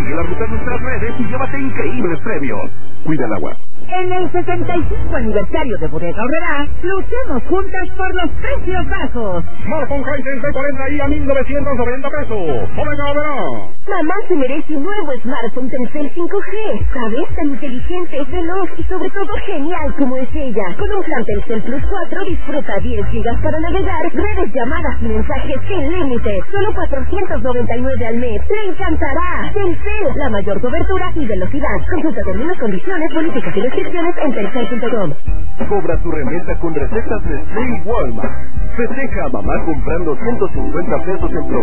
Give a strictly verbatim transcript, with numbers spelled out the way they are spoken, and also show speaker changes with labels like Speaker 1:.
Speaker 1: Sigue la ruta en nuestras redes y llévate increíbles premios. Cuida el agua.
Speaker 2: En el sesenta y cinco aniversario de Bodega Aurrerá, luchemos juntas por los precios bajos.
Speaker 3: Smartphone Hisense de cuarenta i a mil novecientos noventa pesos. Bodega Aurrerá.
Speaker 2: Mamá se merece un nuevo smartphone Telcel cinco G. ¿Sabes? Tan inteligente, veloz y sobre todo genial como es ella. Con un plan Telcel Plus cuatro disfruta diez gigas para navegar, redes, llamadas y mensajes sin límite. Solo cuatrocientos noventa y nueve al mes. ¡Te encantará! Telcel, la mayor cobertura y velocidad. Consulta términos, condiciones, políticas y restricciones en telcel punto com.
Speaker 1: Cobra tu remesa con recetas Nestlé y Walmart. Festeja a mamá comprando ciento cincuenta pesos en productos